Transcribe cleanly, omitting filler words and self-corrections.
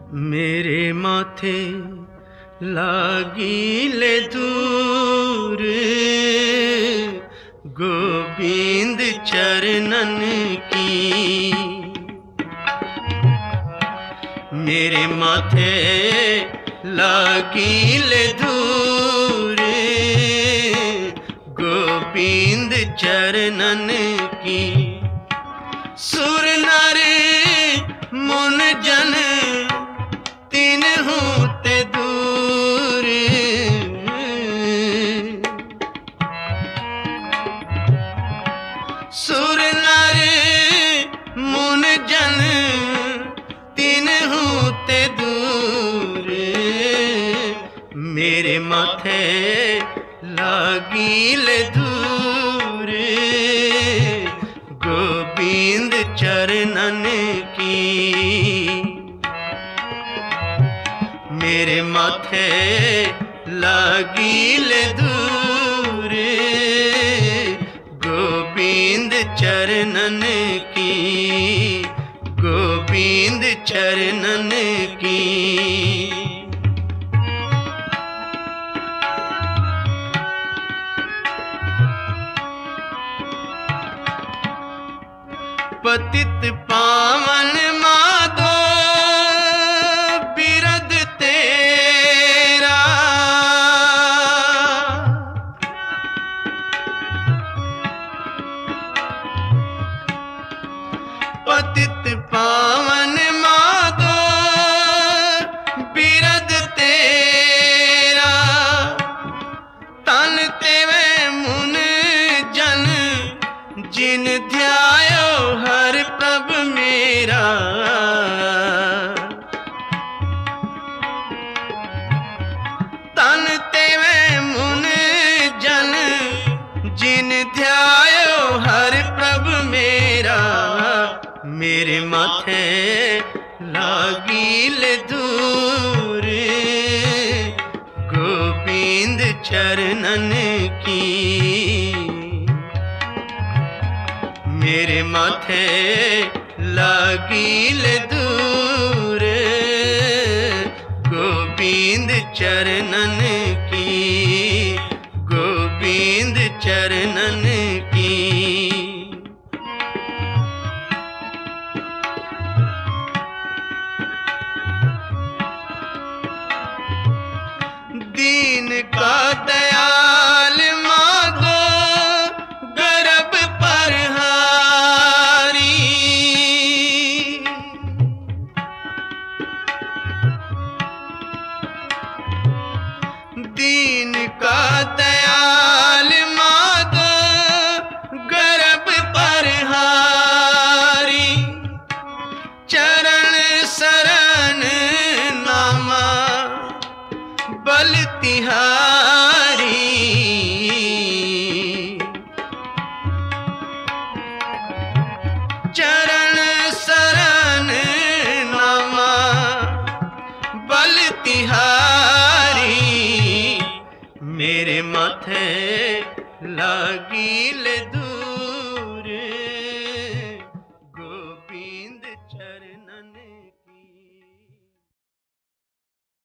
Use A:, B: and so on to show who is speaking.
A: मेरे माथे लागिले दूर गोविंद चरणन की। मेरे माथे लागिले दूर गोविंद चरणन की। सुर नर मुन जन तीनहु ते दूर सुर नर मुन जन तीनहु ते दूर। मेरे माथे लागिले दूर गोविंद चरणन की। मेरे माथे लागिले दूर गोविंद चरणन की। गोविंद चरणन की। पतित पावन माधो बिरद तेरा। पतित पावन माधो बिरद तेरा। तन तेवे मुन जन जिन ध्यायो हर प्रभ मेरा। तन तेवे मुन जन जिन ध्यायो हर प्रभ मेरा। मेरे माथे लागिले दूर गोविंद चरणन की। मेरे माथे लागिले दूर गोविंद चरणन की। गोविंद चरणन की। दीन का दयाल माधो गर्भ पर दीन का दयाल माधो गर्भ पर हारी। चरण शरण नामा बल तिहारी। चरण शरण नामा बल तिहारी। मेरे माथे लागिले दूर